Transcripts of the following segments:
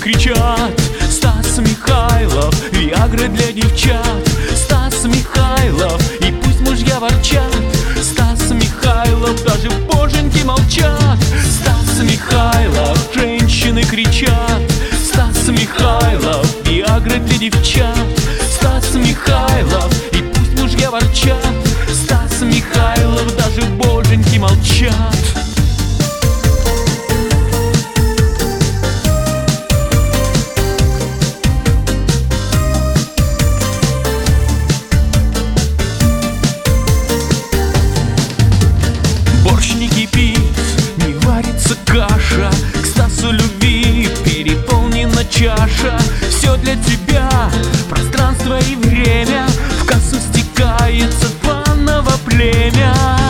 кричат. Стас Михайлов, виагра для девчат. Стас Михайлов, и пусть мужья ворчат. Стас Михайлов, даже боженьки молчат. Стас Михайлов, женщины кричат. Стас Михайлов, виагра для девчат. Стас Михайлов, и пусть мужья ворчат. Стас Михайлов, даже боженьки молчат. Борщ не кипит, не варится каша. К Стасу любви переполнена чаша. Все для тебя, пространство и время. В кассу стекается фаново племя.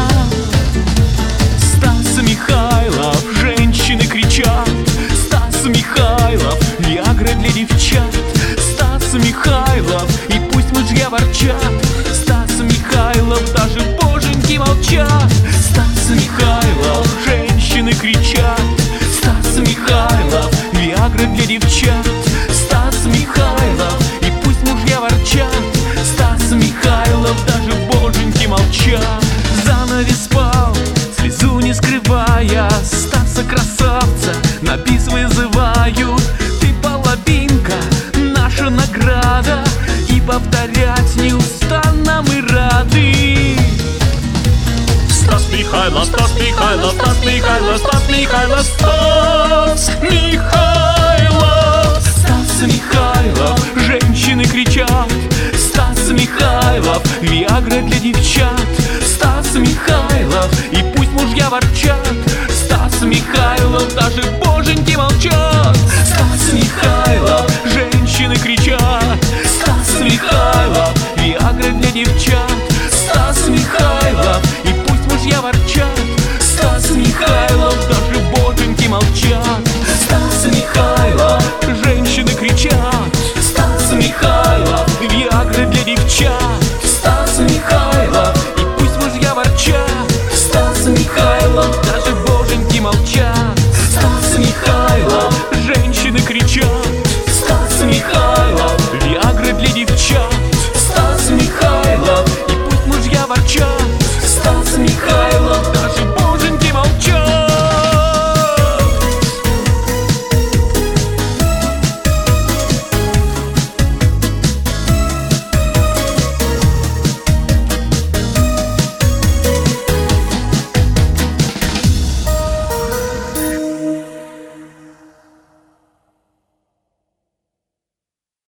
Стас Михайлов, женщины кричат. Стас Михайлов, виагра для девчат. Стас Михайлов, и пусть мужья ворчат. Стас Михайлов, даже боженьки молчат. Стас Михайлов, женщины кричат. Стас Михайлов, виагра для девчат. Стас Михайлов, и пусть мужья ворчат. Стас Михайлов, даже боженьки молчат. Занавес пал, слезу не скрывая. Стаса красавца на бис вызываю. Ты половинка, наша награда, и повторять неустанно мы рады. Стас Михайлов, Стас Михайлов, Стас Михайлов, Стас Михайлов, Стас Михайлов. Стас Михайлов, женщины кричат. Стас Михайлов, виагра для девчат. Стас Михайлов, и пусть мужья ворчат. Стас Михайлов, даже боженьки молчат. Стас Михайлов, женщины кричат. Стас Михайлов, виагра для девчат. Стас Михайлов, и пусть мужья ворчат. Стас Михайлов, даже боженьки молчат. Стас Михайлов, женщины кричат. Стас Михайлов, виагра для девчат. Стас Михайлов, и пусть мужья ворчат. Стас Михайлов, даже боженьки молчат. Стас Михайлов, женщины кричат. Стас Михайлов, виагра для девчат. Стас Михайлов, и пусть мужья ворчат. Стас Михайлов.